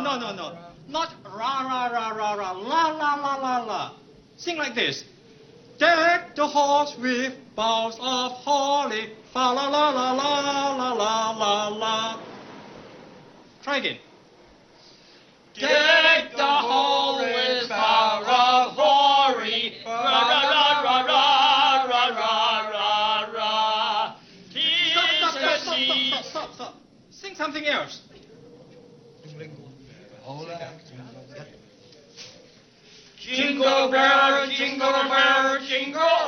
No. Not ra, ra, ra, ra, ra, la, la, la, la, la. Sing like this. Deck the halls with boughs of holly, fa la la la la la la la la. Try again. Deck the hall with boughs of holly, ra ra ra ra ra ra ra ra ra. Stop. Sing something else. Jingle bell, jingle